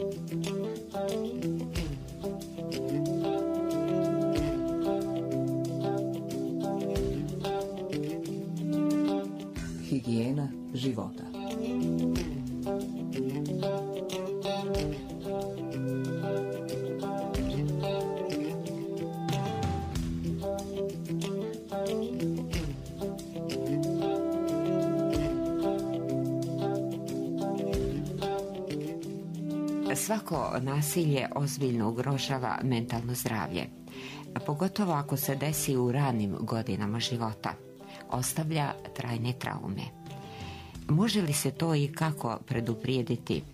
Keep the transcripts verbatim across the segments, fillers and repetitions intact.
Higijena života. Svako nasilje ozbiljno ugrožava mentalno zdravlje, pogotovo ako se desi u ranim godinama života. Ostavlja trajne traume. Može li se to i kako preduprijediti?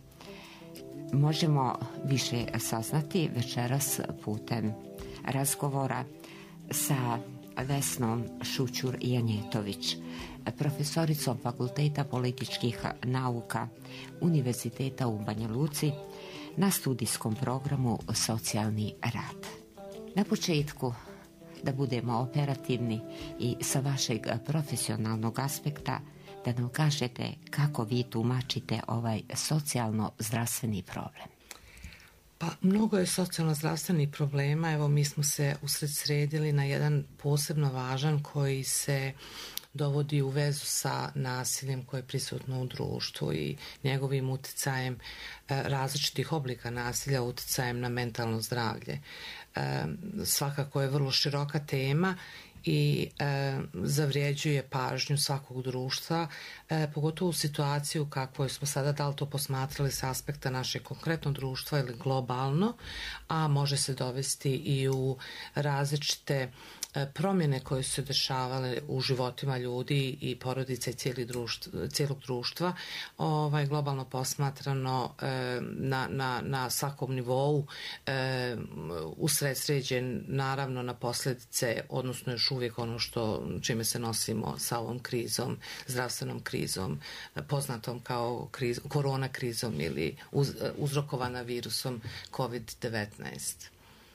Možemo više saznati večeras putem razgovora sa Vesnom Šućur-Janjetović, profesoricom Fakulteta političkih nauka Univerziteta u Banja Luci na studijskom programu Socijalni rad. Na početku, da budemo operativni i sa vašeg profesionalnog aspekta, da nam kažete kako vi tumačite ovaj socijalno-zdravstveni problem. Pa mnogo je socijalno-zdravstvenih problema. Evo, mi smo se usredsredili na jedan posebno važan koji se dovodi u vezu sa nasiljem koje je prisutno u društvu i njegovim utjecajem različitih oblika nasilja, utjecajem na mentalno zdravlje. Svakako je vrlo široka tema i e, zavrijeđuje pažnju svakog društva, e, pogotovo u situaciju kakvoj smo sada, da li to posmatrali s aspekta našeg konkretnog društva ili globalno, a može se dovesti i u različite e, promjene koje su se dešavale u životima ljudi i porodice cijeli društva, cijelog društva, ovaj, globalno posmatrano e, na, na, na svakom nivou, e, usredsređen naravno na posljedice, odnosno još uvijek ono što čime se nosimo sa ovom krizom, zdravstvenom krizom, poznatom kao kriz, korona krizom ili uz, uzrokovana virusom kovid devetnaest.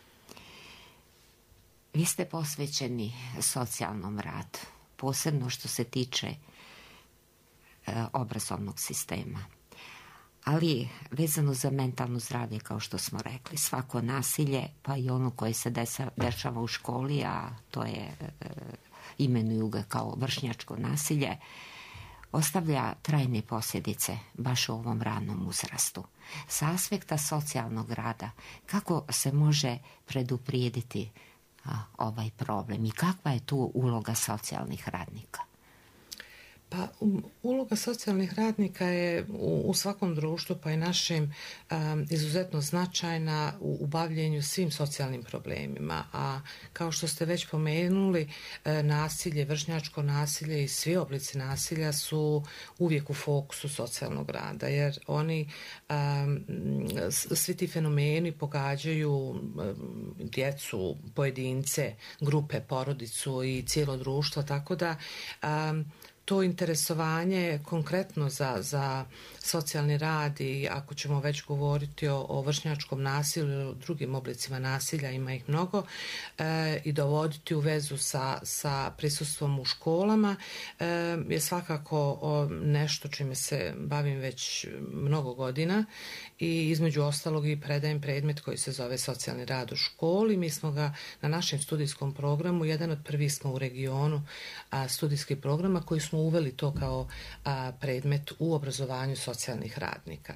Vi ste posvećeni socijalnom radu, posebno što se tiče e, obrazovnog sistema. Ali vezano za mentalno zdravlje, kao što smo rekli, svako nasilje, pa i ono koje se desa, dešava u školi, a to je, e, imenuju ga kao vršnjačko nasilje, ostavlja trajne posljedice baš u ovom ranom uzrastu. Sa aspekta socijalnog rada, kako se može preduprijediti a, ovaj problem i kakva je tu uloga socijalnih radnika? Pa uloga socijalnih radnika je u, u svakom društvu, pa i našim, um, izuzetno značajna u, u bavljenju svim socijalnim problemima, a kao što ste već pomenuli, e, nasilje, vršnjačko nasilje i svi oblici nasilja su uvijek u fokusu socijalnog rada, jer oni um, svi ti fenomeni pogađaju um, djecu, pojedince, grupe, porodicu i cijelo društvo, tako da um, to interesovanje konkretno za, za socijalni rad i ako ćemo već govoriti o, o vršnjačkom nasilju ili o drugim oblicima nasilja, ima ih mnogo, e, i dovoditi u vezu sa, sa prisustvom u školama e, je svakako o, nešto čime se bavim već mnogo godina i između ostalog i predajem predmet koji se zove socijalni rad u školi. Mi smo ga na našem studijskom programu, jedan od prvih smo u regionu a, studijskih programa koji smo uveli to kao a, predmet u obrazovanju socijalnih radnika.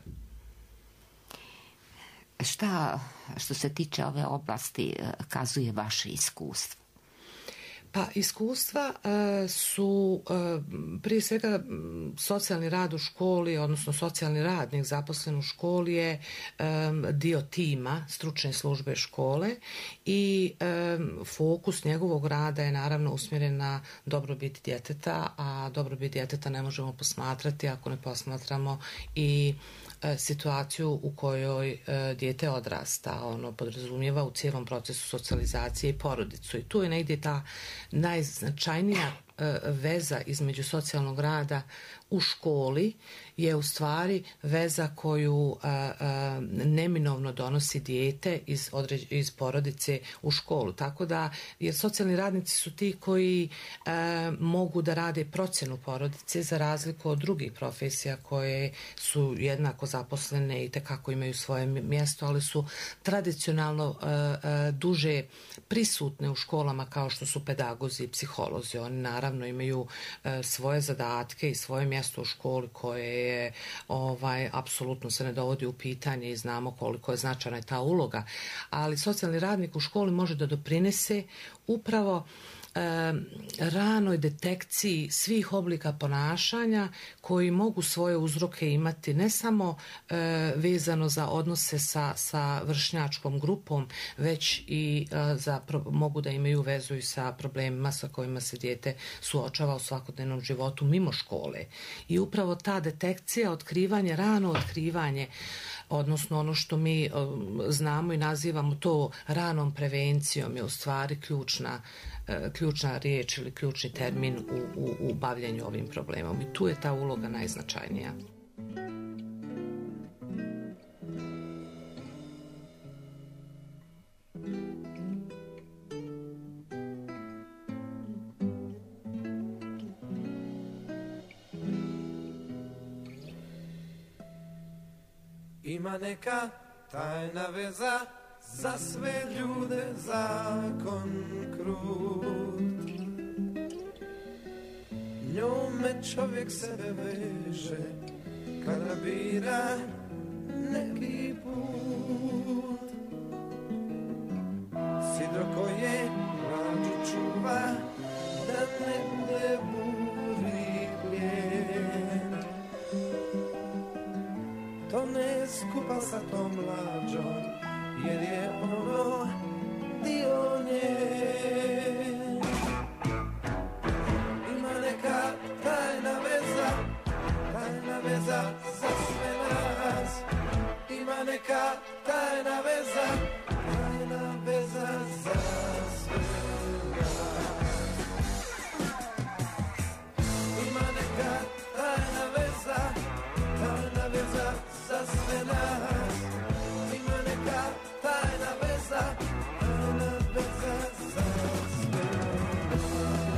Šta, što se tiče ove oblasti, kazuje vaše iskustvo? Pa iskustva e, su e, prije svega socijalni rad u školi, odnosno socijalni radnik zaposlen u školi je e, dio tima stručne službe škole i e, fokus njegovog rada je naravno usmjeren na dobrobit djeteta, a dobrobit djeteta ne možemo posmatrati ako ne posmatramo i e, situaciju u kojoj e, dijete odrasta. Ono podrazumijeva u cijelom procesu socijalizacije i porodicu i tu je negdje ta najznačajnija veza između socijalnog rada u školi je u stvari veza koju a, a, neminovno donosi dijete iz, određ, iz porodice u školu. Tako da, jer socijalni radnici su ti koji a, mogu da rade procjenu porodice za razliku od drugih profesija koje su jednako zaposlene i tekako imaju svoje mjesto, ali su tradicionalno a, a, duže prisutne u školama kao što su pedagozi i psiholozi. Oni naravno imaju a, svoje zadatke i svoje mjesto u školi koje je ovaj, apsolutno se ne dovodi u pitanje i znamo koliko je značajna ta uloga, ali socijalni radnik u školi može da doprinese upravo ranoj detekciji svih oblika ponašanja koji mogu svoje uzroke imati ne samo e, vezano za odnose sa, sa vršnjačkom grupom, već i e, za, pro, mogu da imaju vezu i sa problemima sa kojima se dijete suočava u svakodnevnom životu mimo škole. I upravo ta detekcija, otkrivanje, rano otkrivanje, odnosno ono što mi e, znamo i nazivamo to ranom prevencijom, je u stvari ključna ključna riječ ili ključni termin u, u, u bavljenju ovim problemom. I tu je ta uloga najznačajnija. Ima neka tajna veza za sve ljude, zakon krut. Njome čovjek sebe veže kada bira neki put. Sidro koje mlađu čuva da ne bude buri plijen. To ne skupa sa tom mlađom, jer je ono dio nje. Ima neka tajna veza, tajna veza za sve nas. Ima neka tajna veza, tajna veza za sve nas. Ima neka tajna veza, tajna veza za sve nas. Ima neka tajna veza, tajna veza za sve nas.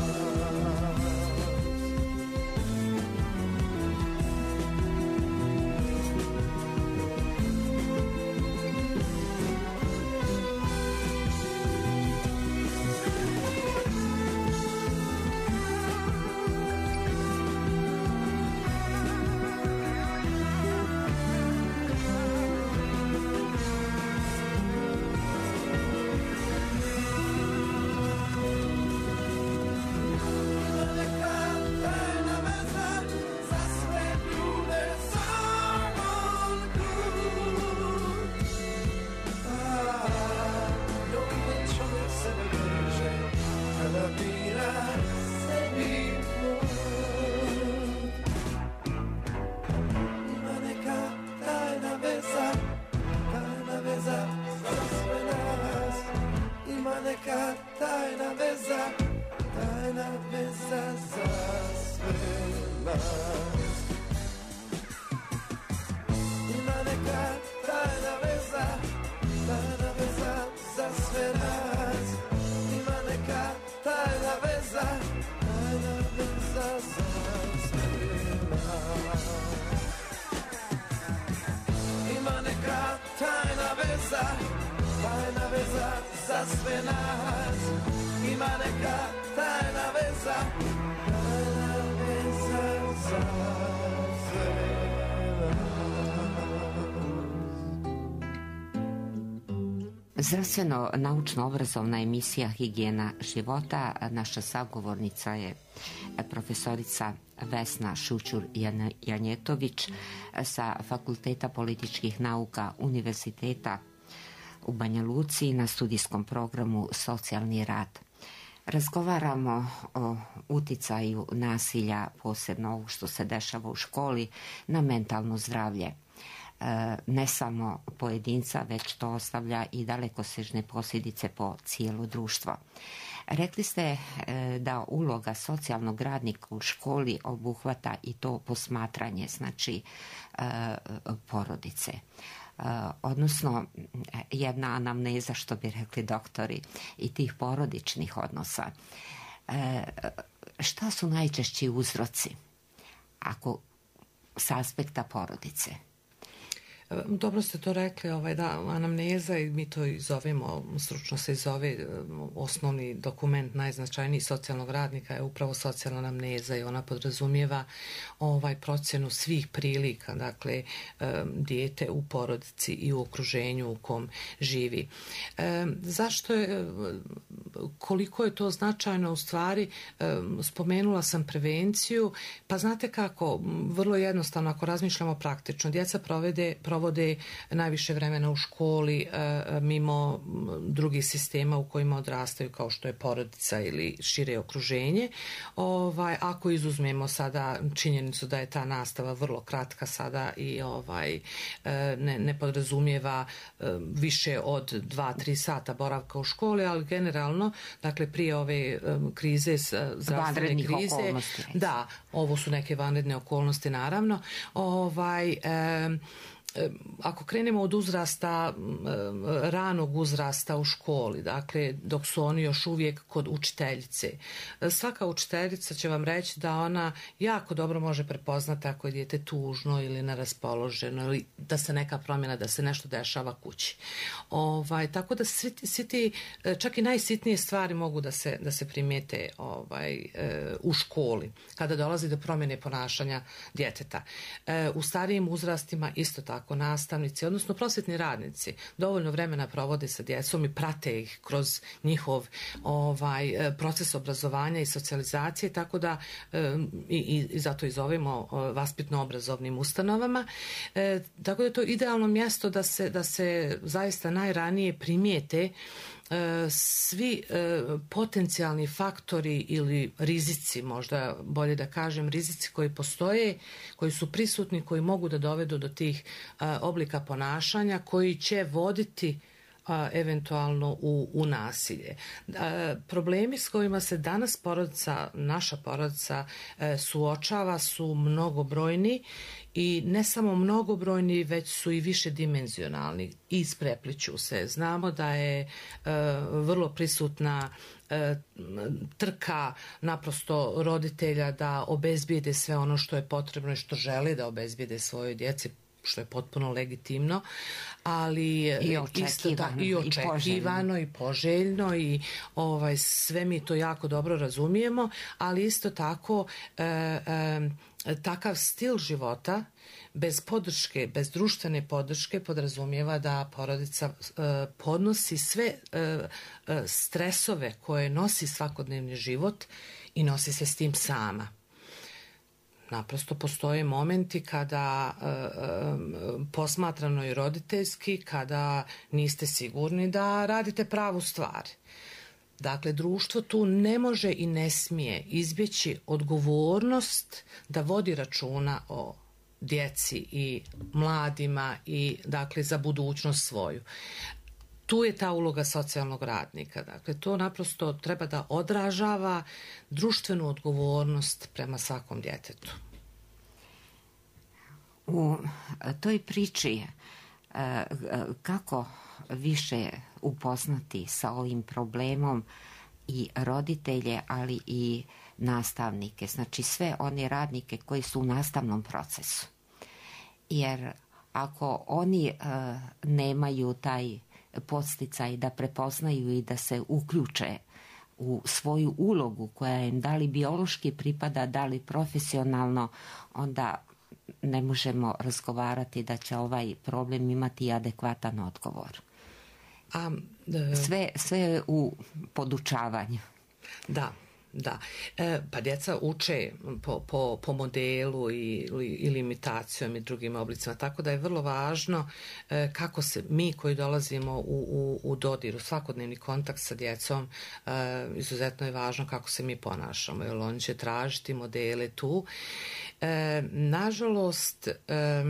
Zdravstveno-naučno-obrazovna emisija Higijena života. Naša sagovornica je profesorica Vesna Šućur-Janjetović sa Fakulteta političkih nauka Univerziteta u Banja Luci na studijskom programu Socijalni rad. Razgovaramo o uticaju nasilja, posebno ovo što se dešava u školi, na mentalno zdravlje. ne samo pojedinca, već to ostavlja i dalekosežne posljedice po cijelo društvo. Rekli ste da uloga socijalnog radnika u školi obuhvata i to posmatranje, znači porodice. Odnosno jedna anamneza, što bi rekli doktori, i tih porodičnih odnosa. Šta su najčešći uzroci ako s aspekta porodice? Dobro ste to rekli, ovaj, da, anamneza, i mi to i zovemo, stručno se zove, osnovni dokument najznačajniji socijalnog radnika je upravo socijalna anamneza i ona podrazumijeva ovaj procjenu svih prilika, dakle dijete u porodici i u okruženju u kom živi. E, zašto je, koliko je to značajno u stvari, spomenula sam prevenciju, pa znate kako, vrlo jednostavno, ako razmišljamo praktično, djeca provede, provode najviše vremena u školi mimo drugih sistema u kojima odrastaju, kao što je porodica ili šire okruženje. Ovaj, ako izuzmemo sada činjenicu da je ta nastava vrlo kratka sada i ovaj, ne, ne podrazumijeva više od dva tri sata boravka u školi, ali generalno, dakle prije ove krize, zdravstvene krize, da, ovo su neke vanredne okolnosti naravno, ovaj, um, ako krenemo od uzrasta, ranog uzrasta u školi, dakle dok su oni još uvijek kod učiteljice, svaka učiteljica će vam reći da ona jako dobro može prepoznati ako je dijete tužno ili neraspoloženo ili da se neka promjena, da se nešto dešava kući. Ovaj, tako da svi, svi ti, čak i najsitnije stvari mogu da se, da se primijete ovaj, u školi kada dolazi do promjene ponašanja djeteta. U starijim uzrastima isto tako ako nastavnici, odnosno prosvjetni radnici, dovoljno vremena provode sa djecom i prate ih kroz njihov ovaj, proces obrazovanja i socijalizacije, tako da i, i zato i zovemo vaspitno-obrazovnim ustanovama. E, tako da je to idealno mjesto da se, da se zaista najranije primijete svi potencijalni faktori ili rizici, možda bolje da kažem rizici koji postoje, koji su prisutni, koji mogu da dovedu do tih oblika ponašanja koji će voditi eventualno u, u nasilje. Problemi s kojima se danas porodica, naša porodica suočava su mnogobrojni i ne samo mnogobrojni, već su i više dimenzionalni i isprepliću se. Znamo da je e, vrlo prisutna e, trka naprosto roditelja da obezbijede sve ono što je potrebno i što žele da obezbijede svojoj djeci, što je potpuno legitimno, ali i isto da, i očekivano i poželjno i ovaj, sve mi to jako dobro razumijemo, ali isto tako e, e, takav stil života bez podrške, bez društvene podrške podrazumijeva da porodica e, podnosi sve e, e, stresove koje nosi svakodnevni život i nosi se s tim sama. Naprosto postoje momenti kada e, e, posmatrano i roditeljski, kada niste sigurni da radite pravu stvar. Dakle, društvo tu ne može i ne smije izbjeći odgovornost da vodi računa o djeci i mladima i dakle za budućnost svoju. Tu je ta uloga socijalnog radnika. Dakle, to naprosto treba da odražava društvenu odgovornost prema svakom djetetu. U toj priči kako više upoznati sa ovim problemom i roditelje, ali i nastavnike, znači sve one radnike koji su u nastavnom procesu. Jer ako oni nemaju taj podsticaj da prepoznaju i da se uključe u svoju ulogu koja im da li biološki pripada, da li profesionalno, onda ne možemo razgovarati da će ovaj problem imati adekvatan odgovor. A, e... sve, sve je u podučavanju. Da. Da, e, pa djeca uče po, po, po modelu i, ili, ili imitacijom i drugim oblicima, tako da je vrlo važno e, kako se mi koji dolazimo u, u, u dodir, u svakodnevni kontakt sa djecom, e, izuzetno je važno kako se mi ponašamo, jer oni će tražiti modele tu. E, nažalost, e, e,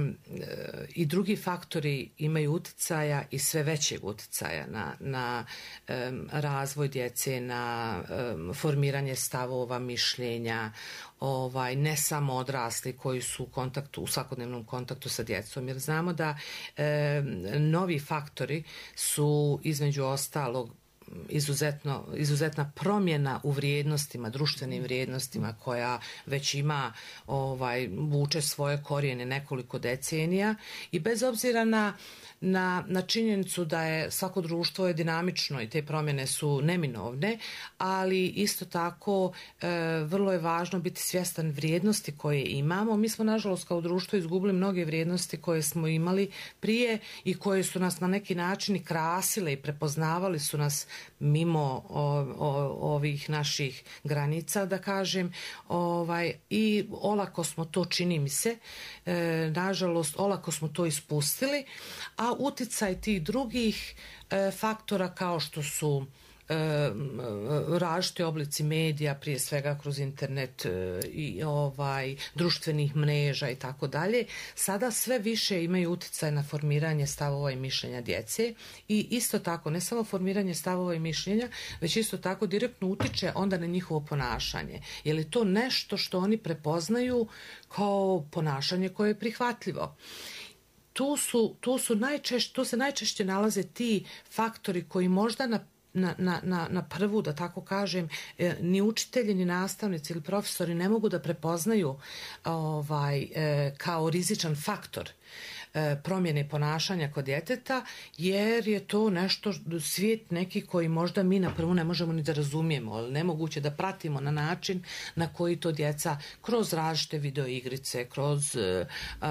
i drugi faktori imaju uticaja i sve većeg uticaja na, na e, razvoj djece, na e, formiranje stavova, mišljenja, ovaj, ne samo odrasli koji su u kontaktu, u svakodnevnom kontaktu sa djecom, jer znamo da e, novi faktori su između ostalog izuzetno, izuzetna promjena u vrijednostima, društvenim vrijednostima koja već ima, ovaj, vuče svoje korijene nekoliko decenija i bez obzira na Na, na činjenicu da je svako društvo je dinamično i te promjene su neminovne, ali isto tako e, vrlo je važno biti svjestan vrijednosti koje imamo. Mi smo nažalost kao društvo izgubili mnoge vrijednosti koje smo imali prije i koje su nas na neki način i krasile i prepoznavali su nas mimo o, o, ovih naših granica, da kažem, ovaj, i olako smo to, čini mi se, e, nažalost olako smo to ispustili, a uticaj tih drugih e, faktora kao što su e, različiti oblici medija, prije svega kroz internet e, i ovaj društvenih mreža i tako dalje, sada sve više imaju uticaj na formiranje stavova i mišljenja djece i isto tako ne samo formiranje stavova i mišljenja, već isto tako direktno utiče onda na njihovo ponašanje. Je li to nešto što oni prepoznaju kao ponašanje koje je prihvatljivo? Tu, su, tu, su najčešće, tu se najčešće nalaze ti faktori koji možda na, na, na, na prvu, da tako kažem, eh, ni učitelji, ni nastavnici ili profesori ne mogu da prepoznaju ovaj, eh, kao rizičan faktor promjene ponašanja kod djeteta, jer je to nešto, svijet neki koji možda mi na prvu ne možemo ni da razumijemo, ali nemoguće da pratimo na način na koji to djeca kroz različite videoigrice, kroz uh,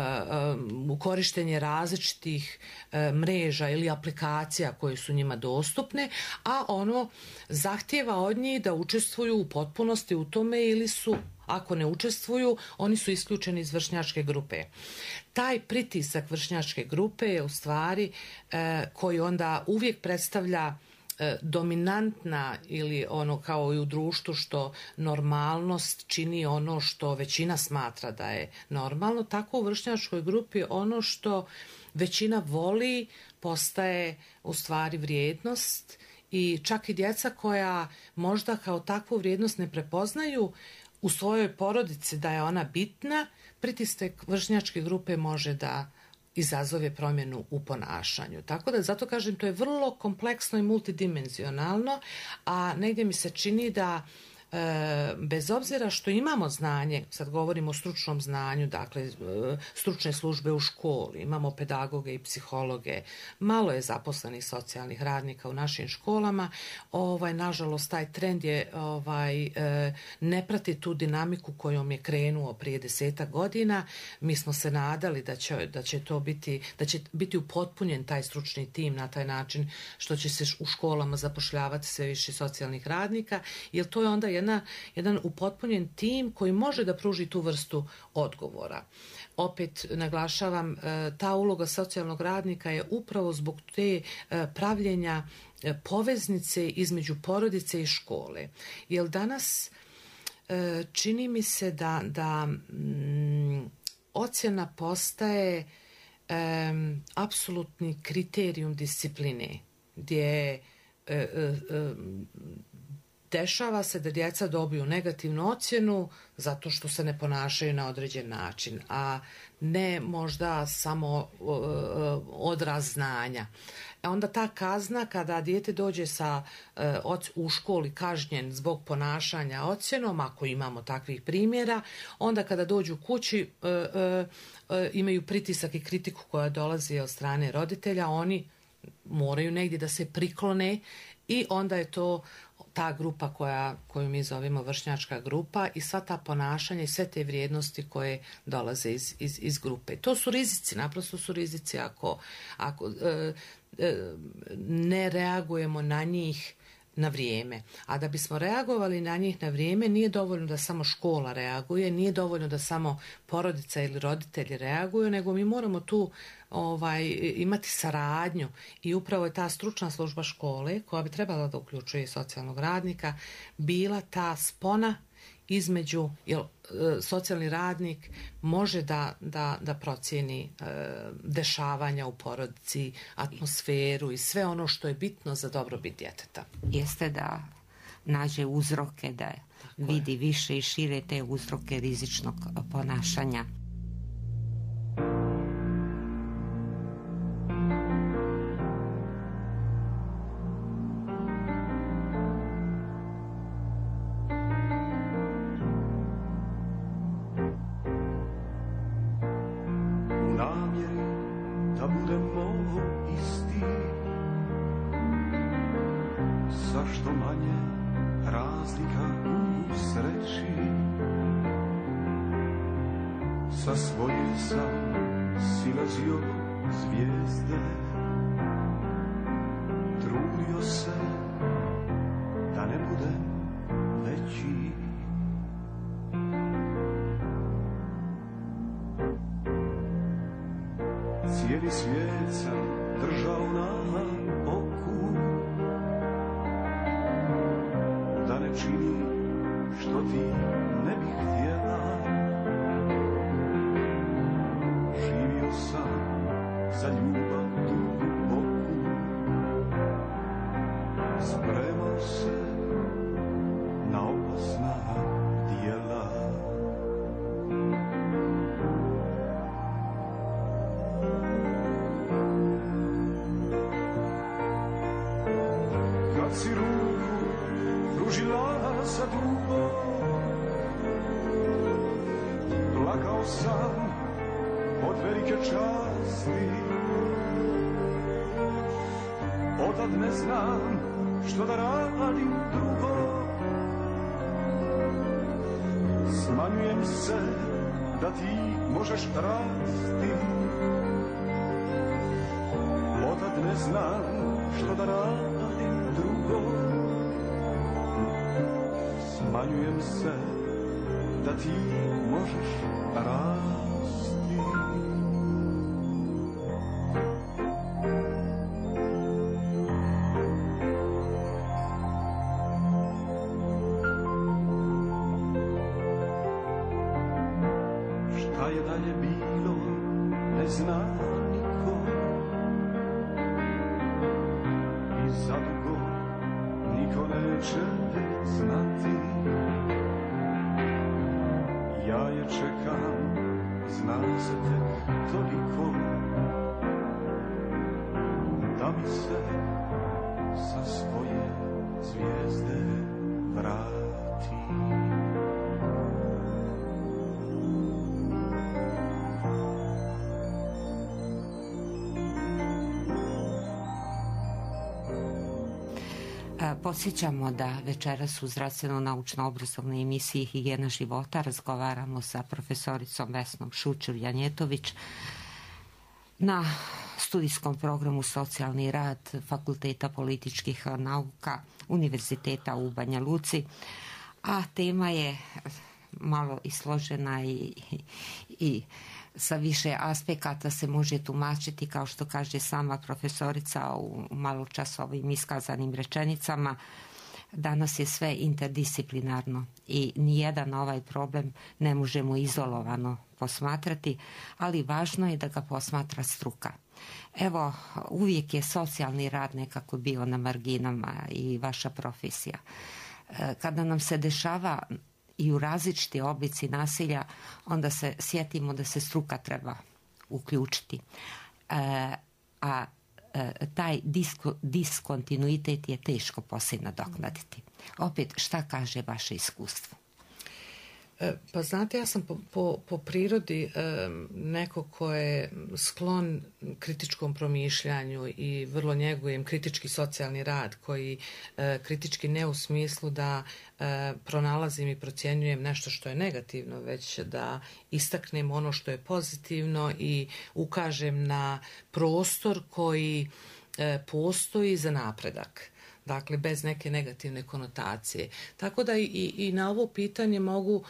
uh, korištenje različitih uh, mreža ili aplikacija koje su njima dostupne, a ono zahtijeva od njih da učestvuju u potpunosti u tome ili su, ako ne učestvuju, oni su isključeni iz vršnjačke grupe. Taj pritisak vršnjačke grupe je u stvari e, koji onda uvijek predstavlja e, dominantna ili ono kao i u društvu što normalnost čini ono što većina smatra da je normalno, tako u vršnjačkoj grupi ono što većina voli postaje u stvari vrijednost i čak i djeca koja možda kao takvu vrijednost ne prepoznaju u svojoj porodici da je ona bitna, pritisak vršnjačke grupe može da izazove promjenu u ponašanju. Tako da zato kažem, to je vrlo kompleksno i multidimenzionalno, a negdje mi se čini da E, bez obzira što imamo znanje, sad govorimo o stručnom znanju, dakle e, stručne službe u školi, imamo pedagoge i psihologe, malo je zaposlenih socijalnih radnika u našim školama, ovaj, nažalost taj trend je ovaj, e, ne prati tu dinamiku kojom je krenuo prije desetak godina. Mi smo se nadali da će, da će to biti, da će biti upotpunjen taj stručni tim na taj način što će se u školama zapošljavati sve više socijalnih radnika, jer to je onda Jedna, jedan upotpunjen tim koji može da pruži tu vrstu odgovora. Opet naglašavam, ta uloga socijalnog radnika je upravo zbog te pravljenja poveznice između porodice i škole. Jer danas čini mi se da, da m, ocjena postaje um, apsolutni kriterijum discipline, gdje um, dešava se da djeca dobiju negativnu ocjenu zato što se ne ponašaju na određen način, a ne možda samo uh, odraz znanja. A onda ta kazna kada dijete dođe sa, uh, u školi kažnjen zbog ponašanja ocjenom, ako imamo takvih primjera, onda kada dođu kući uh, uh, uh, imaju pritisak i kritiku koja dolazi od strane roditelja, oni moraju negdje da se priklone i onda je to ta grupa koja, koju mi zovemo vršnjačka grupa i sva ta ponašanja i sve te vrijednosti koje dolaze iz, iz, iz grupe. To su rizici, naprosto su rizici ako, ako e, e, ne reagujemo na njih na vrijeme. A da bismo reagovali na njih na vrijeme, nije dovoljno da samo škola reaguje, nije dovoljno da samo porodica ili roditelji reaguju, nego mi moramo tu ovaj, imati saradnju i upravo je ta stručna služba škole, koja bi trebala da uključuje socijalnog radnika, bila ta spona između, jer socijalni radnik može da, da, da procijeni e, dešavanja u porodici, atmosferu i sve ono što je bitno za dobrobit djeteta. Jeste da nađe uzroke, da Tako vidi je. više i šire te uzroke rizičnog ponašanja. Cijeli svijet sam držao na oku, da ne čini što ti ne bih htjela. Živio sam za ljubav duboku, spremao se na opasna djela. Kad si ruku pružila za drugo, plakao sam od velike časti. Otad ne znam što da radim drugo, smanjujem se da ti možeš rasti. Otad ne znam što da radim drugo, smanjujem se da ti možeš rasti. Šta je dalje bilo, ne zna niko, i zadugo niko neće znati. Ja je čekam, zna se tek toliko, da mi se sa svoje zvijezde vrati. Podsjećamo da večeras u zdravstveno-naučno-obrazovnoj emisiji Higijena života razgovaramo sa profesoricom Vesnom Šućur-Janjetović na studijskom programu Socijalni rad Fakulteta političkih nauka Univerziteta u Banja Luci, a tema je malo i složena i, i sa više aspekata se može tumačiti, kao što kaže sama profesorica u maločas ovim iskazanim rečenicama. Danas je sve interdisciplinarno i nijedan ovaj problem ne možemo izolovano posmatrati, ali važno je da ga posmatra struka. Evo, uvijek je socijalni rad nekako bio na marginama i vaša profesija. Kada nam se dešava i u različiti oblici nasilja, onda se sjetimo da se struka treba uključiti. E, a e, taj disko, diskontinuitet je teško poslije nadoknaditi. Opet, šta kaže vaše iskustvo? Pa znate, ja sam po, po, po prirodi e, neko ko je sklon kritičkom promišljanju i vrlo njegujem kritički socijalni rad, koji e, kritički ne u smislu da e, pronalazim i procjenjujem nešto što je negativno, već da istaknem ono što je pozitivno i ukažem na prostor koji e, postoji za napredak. dakle bez neke negativne konotacije. Tako da i, i na ovo pitanje mogu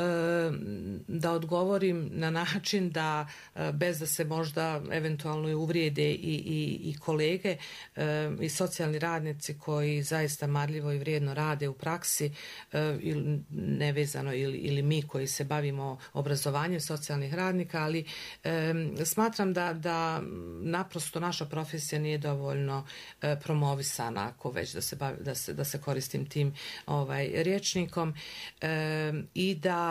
da odgovorim na način da, bez da se možda eventualno uvrijede i, i, i kolege i socijalni radnici koji zaista marljivo i vrijedno rade u praksi, ili nevezano ili, ili mi koji se bavimo obrazovanjem socijalnih radnika, ali smatram da, da naprosto naša profesija nije dovoljno promovisana, ako već da se, bavi, da se, da se koristim tim ovaj, rječnikom, i da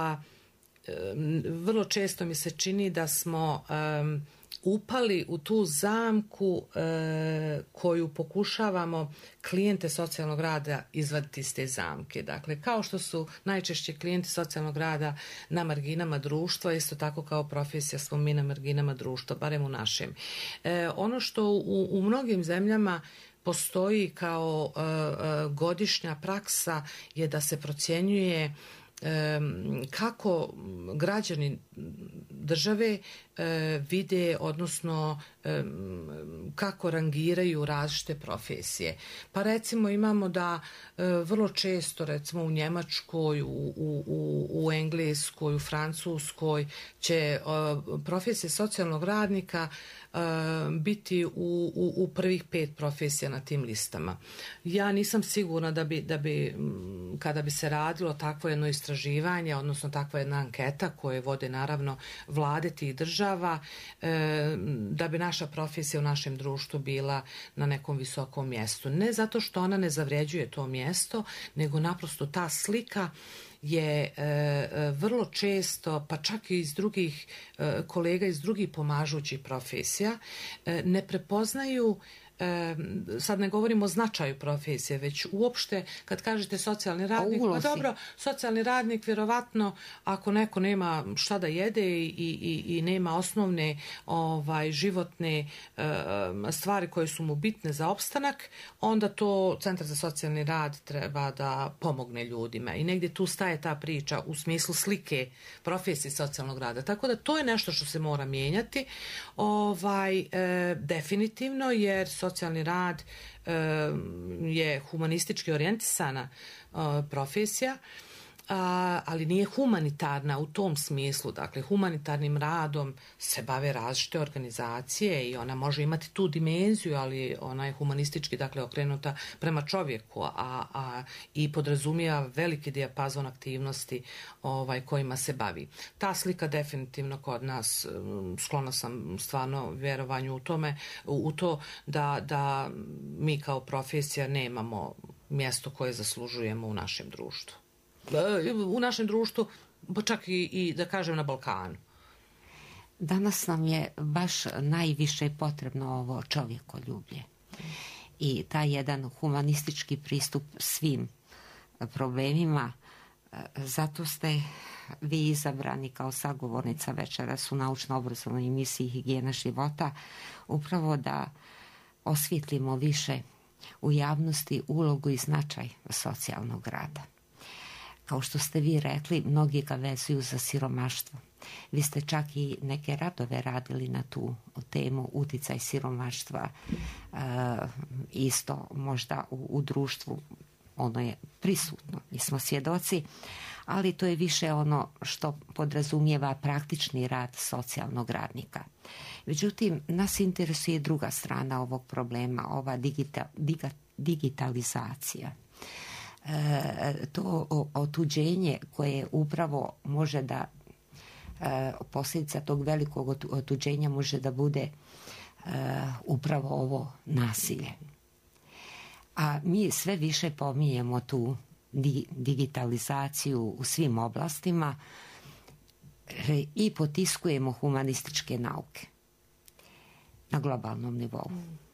vrlo često mi se čini da smo um, upali u tu zamku uh, koju pokušavamo klijente socijalnog rada izvaditi iz te zamke. Dakle, kao što su najčešće klijenti socijalnog rada na marginama društva, isto tako kao profesija smo mi na marginama društva, barem u našem. Uh, ono što u, u mnogim zemljama postoji kao uh, uh, godišnja praksa je da se procjenjuje kako građani države vide, odnosno kako rangiraju različite profesije. Pa recimo imamo da vrlo često, recimo u Njemačkoj, u, u, u Engleskoj, u Francuskoj će profesije socijalnog radnika biti u, u, u prvih pet profesija na tim listama. Ja nisam sigurna da bi, da bi kada bi se radilo takvo jedno istraživanje, odnosno takva jedna anketa koje vode naravno vlade tih država, da bi naša profesija u našem društvu bila na nekom visokom mjestu. Ne zato što ona ne zavređuje to mjesto, nego naprosto ta slika je e, vrlo često, pa čak i iz drugih e, kolega iz drugih pomažućih profesija, e, ne prepoznaju, e, sad ne govorimo o značaju profesije, već uopšte kad kažete socijalni radnik, pa dobro, socijalni radnik vjerovatno ako neko nema šta da jede i, i, i nema osnovne ovaj, životne e, stvari koje su mu bitne za opstanak, onda to Centar za socijalni rad treba da pomogne ljudima i negdje tu staje ta priča u smislu slike profesije socijalnog rada. Tako da to je nešto što se mora mijenjati ovaj, e, definitivno, jer socijalni rad e, je humanistički orijentisana e, profesija, a, ali nije humanitarna u tom smislu. Dakle, humanitarnim radom se bave različite organizacije i ona može imati tu dimenziju, ali ona je humanistički, dakle, okrenuta prema čovjeku, a, a i podrazumijeva veliki dijapazon aktivnosti ovaj, kojima se bavi. Ta slika definitivno kod nas, sklona sam stvarno vjerovanju u tome, u, u to da, da mi kao profesija nemamo mjesto koje zaslužujemo u našem društvu. U našem društvu, pa čak i, i da kažem na Balkanu. Danas nam je baš najviše potrebno ovo čovjekoljublje i taj jedan humanistički pristup svim problemima. Zato ste vi izabrani kao sagovornica večeras u naučno-obrazovnoj emisiji Higijena života, upravo da osvijetlimo više u javnosti ulogu i značaj socijalnog rada. Kao što ste vi rekli, mnogi ga vezuju za siromaštvo. Vi ste čak i neke radove radili na tu temu, uticaj siromaštva, e, isto možda u, u društvu, ono je prisutno, mi smo svjedoci, ali to je više ono što podrazumijeva praktični rad socijalnog radnika. Međutim, nas interesuje druga strana ovog problema, ova digita, diga, digitalizacija. E, to otuđenje koje upravo može da e, posljedica tog velikog otuđenja može da bude e, upravo ovo nasilje. A mi sve više pominjemo tu di, digitalizaciju u svim oblastima e, i potiskujemo humanističke nauke na globalnom nivou.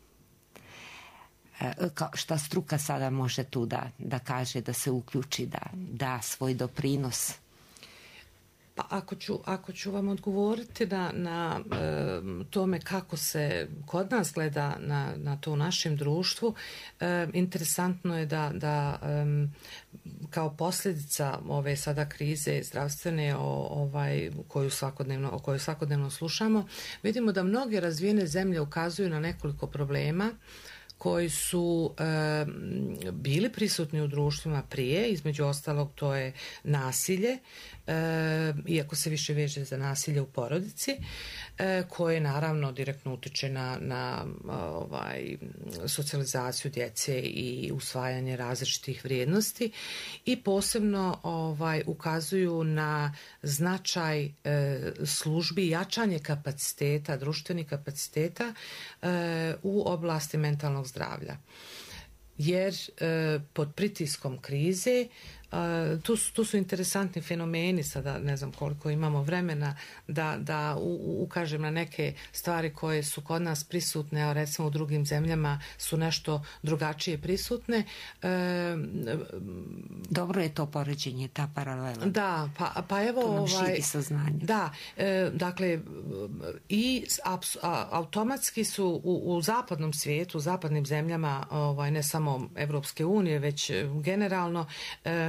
Kao šta struka sada može tu da, da kaže, da se uključi, da da svoj doprinos? Pa ako ću, ako ću vam odgovoriti na, na e, tome kako se kod nas gleda na, na to u našem društvu, e, interesantno je da, da e, kao posljedica ove sada krize zdravstvene o, ovaj, koju svakodnevno, o kojoj svakodnevno slušamo, vidimo da mnoge razvijene zemlje ukazuju na nekoliko problema koji su e, bili prisutni u društvima prije, između ostalog to je nasilje, e, iako se više veže za nasilje u porodici, e, koje naravno direktno utiče na, na ovaj, socijalizaciju djece i usvajanje različitih vrijednosti i posebno ovaj, ukazuju na značaj e, službi, jačanje kapaciteta, društvenih kapaciteta e, u oblasti mentalnog zdravlja. Jer e, pod pritiskom krize Uh, tu, su, tu su interesantni fenomeni, sada ne znam koliko imamo vremena da, da u, u, ukažem na neke stvari koje su kod nas prisutne, a recimo u drugim zemljama su nešto drugačije prisutne. Uh, Dobro je to poređenje, ta paralela. Da, pa, pa evo... To nam ovaj, širi saznanje. Da, e, dakle, i abs, a, automatski su u, u zapadnom svijetu, u zapadnim zemljama, ovaj, ne samo Evropske unije, već generalno, e,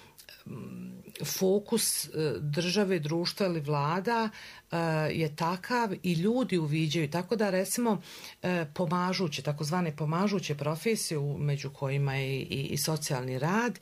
fokus države, društva ili vlada je takav i ljudi uviđaju, tako da recimo pomažuće, takozvane pomažuće profesije među kojima je i, i socijalni rad,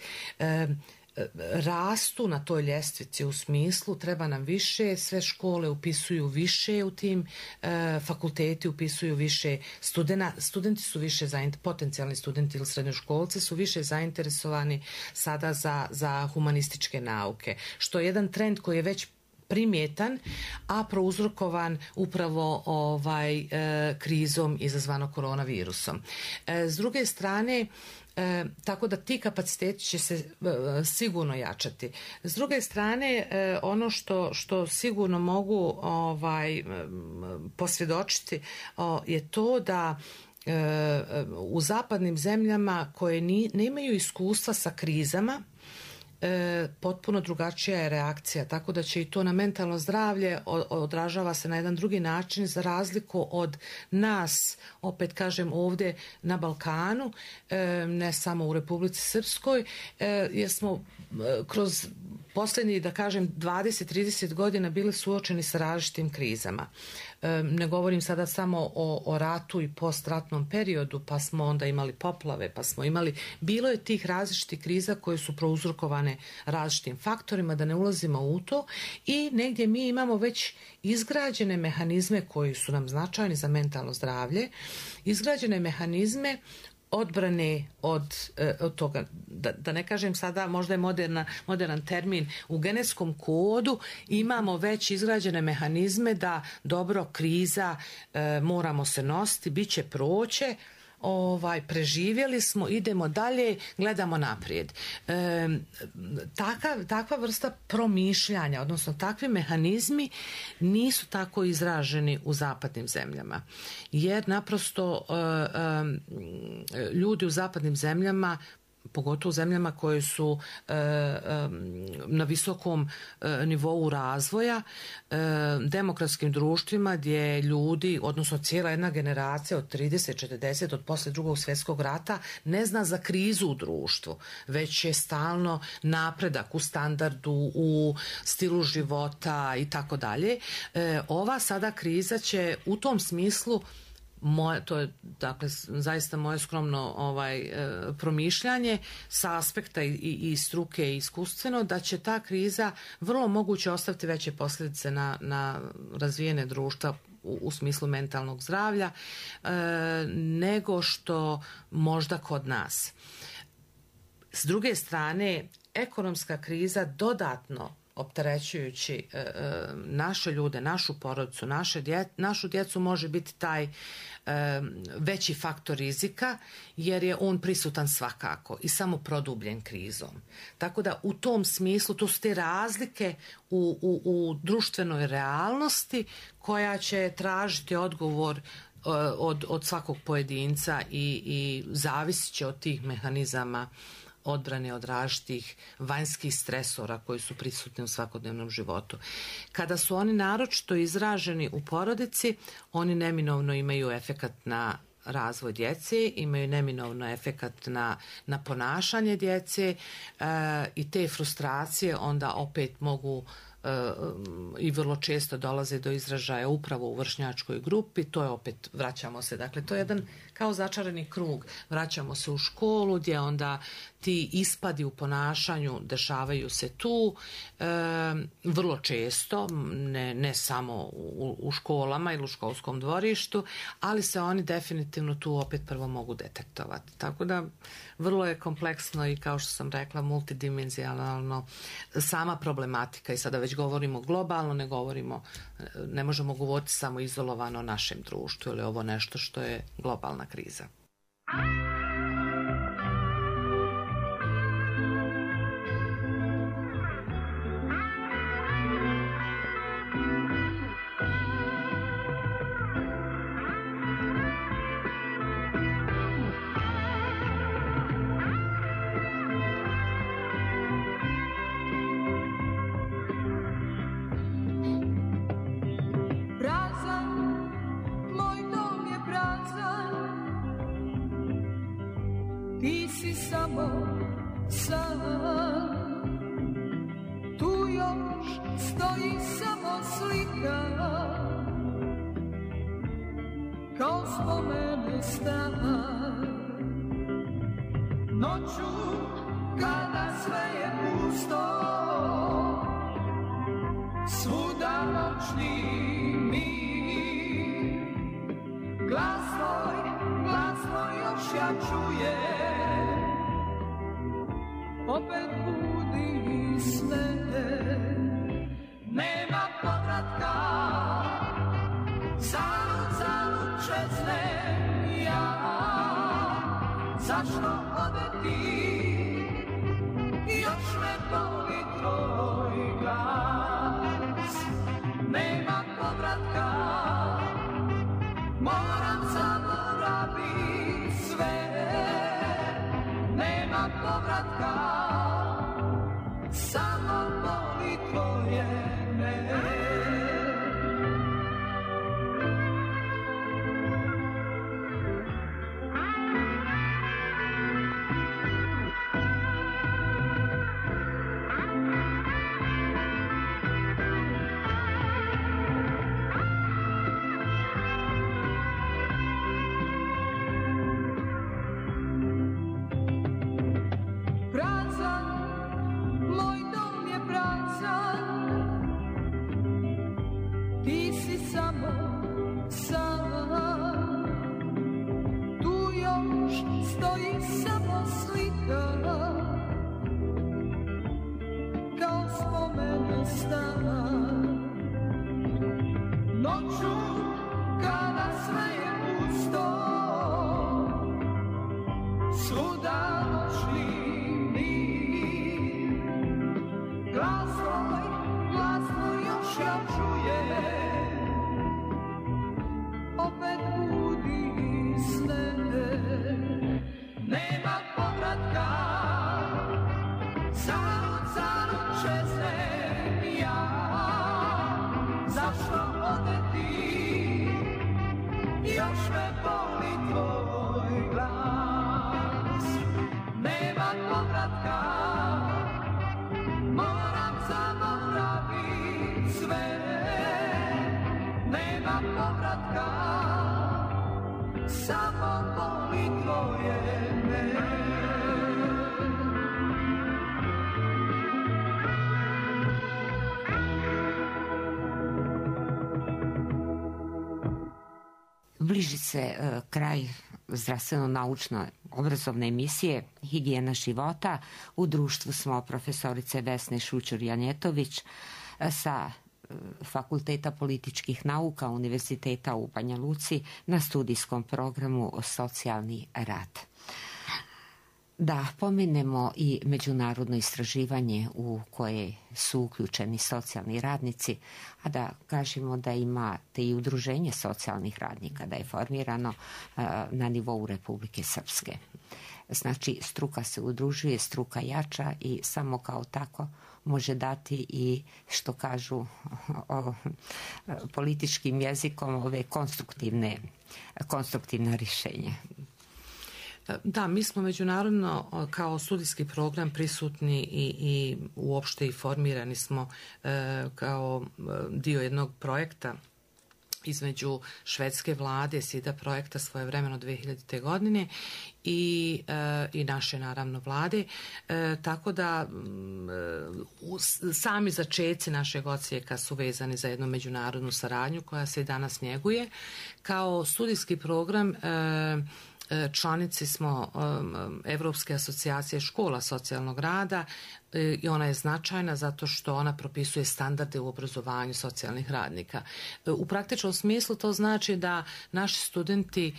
rastu na toj ljestvici u smislu treba nam više, sve škole upisuju više u tim, e, fakulteti upisuju više studena, studenti su više, potencijalni studenti ili srednjoškolci su više zainteresovani sada za, za humanističke nauke, što je jedan trend koji je već primjetan, a prouzrokovan upravo ovaj e, krizom izazvano koronavirusom. E, s druge strane, E, tako da ti kapaciteti će se e, sigurno jačati. S druge strane, e, ono što, što sigurno mogu ovaj, e, posvjedočiti o, je to da e, u zapadnim zemljama koje ni, nemaju iskustva sa krizama, E, potpuno drugačija je reakcija, tako da će i to na mentalno zdravlje odražava se na jedan drugi način za razliku od nas, opet kažem ovdje na Balkanu, e, ne samo u Republici Srpskoj, e, jer smo e, kroz posljednjih, da kažem, dvadeset do trideset godina bili suočeni sa različitim krizama. E, ne govorim sada samo o, o ratu i postratnom periodu, pa smo onda imali poplave, pa smo imali, bilo je tih različitih kriza koje su prouzrokovane različitim faktorima, da ne ulazimo u to, i negdje mi imamo već izgrađene mehanizme koji su nam značajni za mentalno zdravlje, izgrađene mehanizme odbrane od, od toga, da, da ne kažem sada, možda je moderna, modern termin, u genetskom kodu imamo već izgrađene mehanizme da dobro, kriza, e, moramo se nositi, bit će, proće, ovaj, preživjeli smo, idemo dalje, gledamo naprijed. E, taka, takva vrsta promišljanja, odnosno takvi mehanizmi nisu tako izraženi u zapadnim zemljama. Jer naprosto e, e, ljudi u zapadnim zemljama, pogotovo u zemljama koje su e, e, na visokom e, nivou razvoja, e, demokratskim društvima gdje ljudi, odnosno cijela jedna generacija od trideset četrdeset od poslije drugog svjetskog rata ne zna za krizu u društvu, već je stalno napredak u standardu, u stilu života i tako dalje. Ova sada kriza će u tom smislu, moje, to je dakle zaista moje skromno ovaj, e, promišljanje sa aspekta i, i, i struke i iskustveno, da će ta kriza vrlo moguće ostaviti veće posljedice na, na razvijene društva u, u smislu mentalnog zdravlja e, nego što možda kod nas. S druge strane, ekonomska kriza dodatno opterećujući e, naše ljude, našu porodicu, naše dje, našu djecu može biti taj e, veći faktor rizika, jer je on prisutan svakako i samo produbljen krizom. Tako da u tom smislu to su te razlike u, u, u društvenoj realnosti koja će tražiti odgovor od, od svakog pojedinca i, i zavisit će od tih mehanizama odbrane od različitih vanjskih stresora koji su prisutni u svakodnevnom životu. Kada su oni naročito izraženi u porodici, oni neminovno imaju efekat na razvoj djece, imaju neminovno efekat na, na ponašanje djece e, i te frustracije onda opet mogu i vrlo često dolaze do izražaja upravo u vršnjačkoj grupi. To je opet, vraćamo se, dakle to je jedan kao začarani krug. Vraćamo se u školu gdje onda ti ispadi u ponašanju dešavaju se tu e, vrlo često, ne, ne samo u, u školama ili u školskom dvorištu, ali se oni definitivno tu opet prvo mogu detektovati. Tako da vrlo je kompleksno i kao što sam rekla multidimenzionalno sama problematika i sada već govorimo globalno, ne govorimo, ne možemo govoriti samo izolovano o našem društvu, ili ovo nešto što je globalna kriza. Ti si samo sam, tu još stoji samo slika, kao spomene stan. Noću kada sve je pusto, svuda noćni mir, glas tvoj, glas tvoj još ja čujem, opet budi sve, nema povratka, zalud, zalud čeznem ja, zašto ode ti, još me boli tvoj glas, nema povratka, moram zaboraviti sve, nema povratka, samo boli tvoje me. Bliži se uh, kraj zdravstveno-naučno obrazovne emisije Higijena života. U društvu smo profesorice Vesne Šućur-Janjetović sa uh, Fakulteta političkih nauka Univerziteta u Banja Luci na studijskom programu Socijalni rad. Da pomenemo i međunarodno istraživanje u koje su uključeni socijalni radnici, a da kažemo da imate i udruženje socijalnih radnika, da je formirano uh, na nivou Republike Srpske. Znači, struka se udružuje, struka jača i samo kao tako može dati i, što kažu o, političkim jezikom, ove konstruktivne, konstruktivne rješenja. Da, mi smo međunarodno kao studijski program prisutni i, i uopšte i formirani smo e, kao dio jednog projekta između švedske vlade, SIDA projekta svojevremeno dve hiljadite. godine i, e, i naše naravno vlade. E, tako da m, u, sami začeci našeg odsjeka su vezani za jednu međunarodnu saradnju koja se i danas njeguje. Kao studijski program e, članici smo Evropske asocijacije škola socijalnog rada i ona je značajna zato što ona propisuje standarde u obrazovanju socijalnih radnika. U praktičnom smislu to znači da naši studenti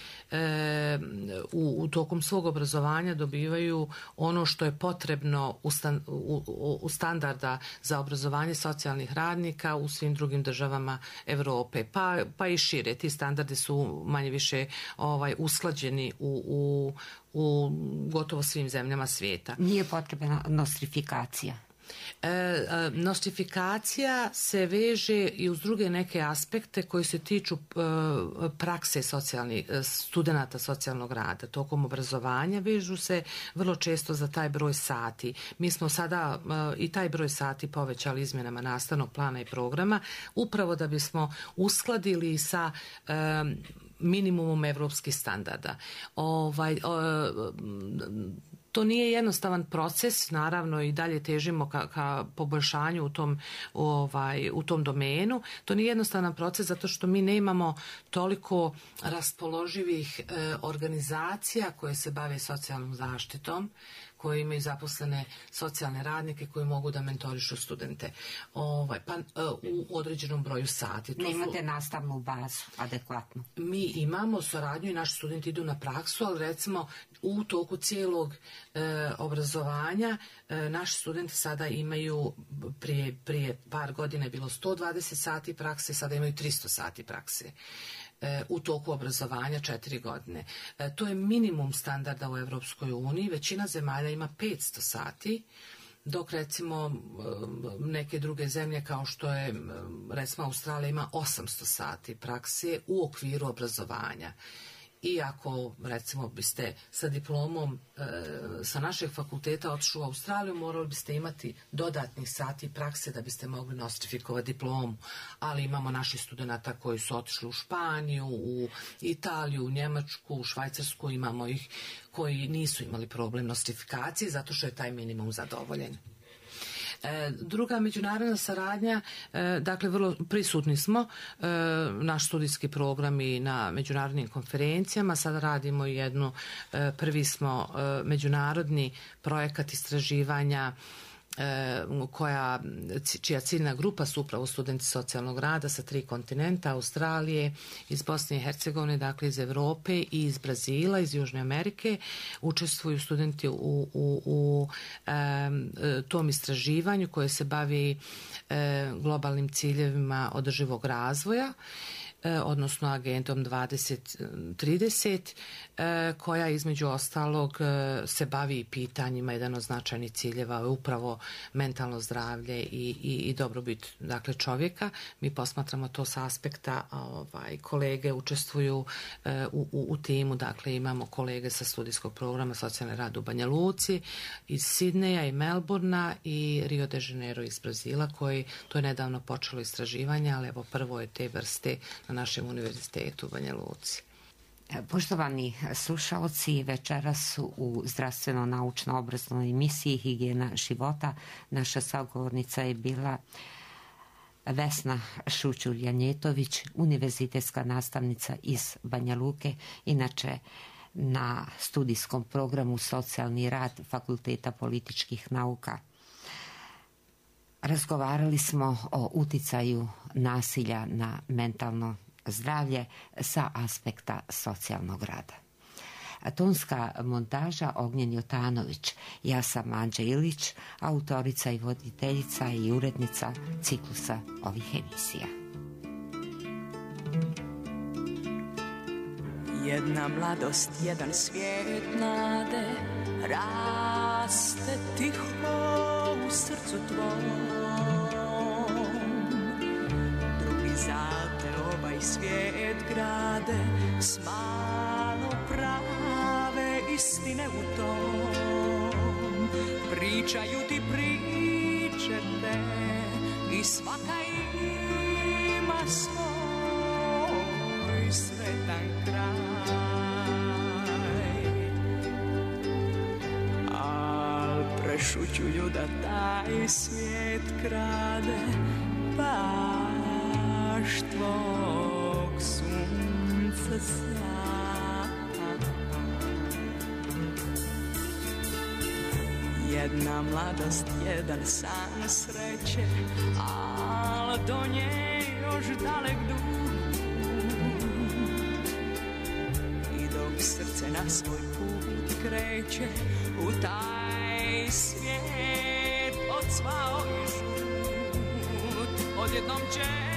u, u tokom svog obrazovanja dobivaju ono što je potrebno u, stan, u, u standarda za obrazovanje socijalnih radnika u svim drugim državama Europe, pa, pa i šire. Ti standardi su manje više ovaj, usklađeni u, u u gotovo svim zemljama svijeta. Nije potrebna nostrifikacija. E, e, nostrifikacija se veže i uz druge neke aspekte koji se tiču e, prakse socijalnih studenata socijalnog rada. Tokom obrazovanja vežu se vrlo često za taj broj sati. Mi smo sada e, i taj broj sati povećali izmjenama nastavnog plana i programa upravo da bismo uskladili sa e, minimumom evropskih standarda. Ovaj, o, to nije jednostavan proces, naravno i dalje težimo ka, ka poboljšanju u tom, ovaj, u tom domenu. To nije jednostavan proces zato što mi nemamo toliko raspoloživih e, organizacija koje se bave socijalnom zaštitom, koji imaju zaposlene socijalne radnike koji mogu da mentorišu studente ovaj, pa, u određenom broju sati. Ne imate nastavnu bazu adekvatno? Mi imamo saradnju i naši studenti idu na praksu, ali recimo u toku cijelog e, obrazovanja e, naši studenti sada imaju, prije, prije par godina je bilo sto dvadeset sati prakse, sada imaju tristo sati prakse u toku obrazovanja četiri godine. To je minimum standarda u Evropskoj uniji. Većina zemalja ima petsto sati, dok recimo neke druge zemlje kao što je recimo Australija ima osamsto sati prakse u okviru obrazovanja. I ako recimo biste sa diplomom e, sa našeg fakulteta otišli u Australiju, morali biste imati dodatnih sati prakse da biste mogli nostrifikovati diplomu. Ali imamo naših studenata koji su otišli u Španiju, u Italiju, u Njemačku, u Švajcarsku, imamo ih koji nisu imali problem nostrifikacije zato što je taj minimum zadovoljen. Druga međunarodna saradnja, dakle vrlo prisutni smo, naš studijski program i na međunarodnim konferencijama, sada radimo jednu, prvi smo međunarodni projekat istraživanja koja, čija ciljna grupa su upravo studenti socijalnog rada sa tri kontinenta, Australije, iz Bosne i Hercegovine, dakle iz Europe i iz Brazila, iz Južne Amerike. Učestvuju studenti u, u, u um, tom istraživanju koje se bavi um, globalnim ciljevima održivog razvoja, odnosno agendom dvadeset trideset, koja između ostalog se bavi pitanjima, jedan od značajnih ciljeva je upravo mentalno zdravlje i, i, i dobrobit dakle, čovjeka. Mi posmatramo to s aspekta, ovaj, kolege učestvuju u, u, u timu, dakle imamo kolege sa studijskog programa socijalni rad u Banja Luci, iz Sidneja i Melbourna i Rio de Janeiro iz Brazila, koji, to je nedavno počelo istraživanje, ali evo prvo je te vrste na našem univerzitetu u Banja Luci. Poštovani slušalci, večeras su u zdravstveno-naučno-obrazovnoj emisiji Higijena života. Naša sagovornica je bila Vesna Šućur-Janjetović, univerzitetska nastavnica iz Banja Luke, inače na studijskom programu Socijalni rad Fakulteta političkih nauka. Razgovarali smo o uticaju nasilja na mentalno zdravlje sa aspekta socijalnog rada. Tonska montaža Ognjen Jotanović, ja sam Anđa Ilić, autorica i voditeljica i urednica ciklusa ovih emisija. Jedna mladost, jedan svijet nade, raste tiho u srcu tvom. Drugi zate ovaj svijet grade, s malo prave i pričaju ti priče te i svaka ima svoj sretan kraj. Al prešućuju da taj svijet krade baš tvog sunca sjaj. Jedna mladost, jedan san sreće, al do nje još dalek dug. I dok srce na svoj put kreće u taj svijet odsvao i žut, odjednom će